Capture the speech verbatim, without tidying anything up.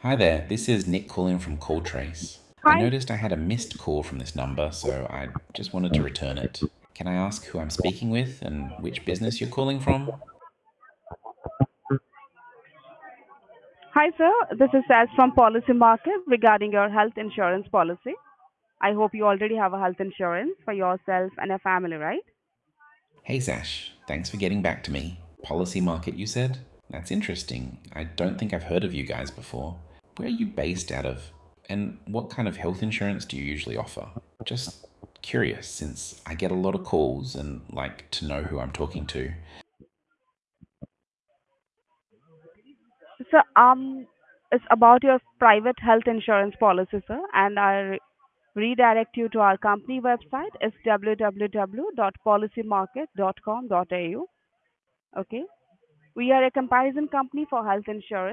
Hi there, this is Nick calling from CallTrace. I Hi. noticed I had a missed call from this number, so I just wanted to return it. Can I ask who I'm speaking with and which business you're calling from? Hi, sir. This is Saz from Policy Market regarding your health insurance policy. I hope you already have a health insurance for yourself and your family, right? Hey Sash, thanks for getting back to me. Policy Market, you said? That's interesting. I don't think I've heard of you guys before. Where are you based out of? And what kind of health insurance do you usually offer? Just curious, since I get a lot of calls and like to know who I'm talking to. So, um, it's about your private health insurance policy, sir, and I re- redirect you to our company website. It's w w w dot policy market dot com dot a u. Okay. We are a comparison company for health insurance.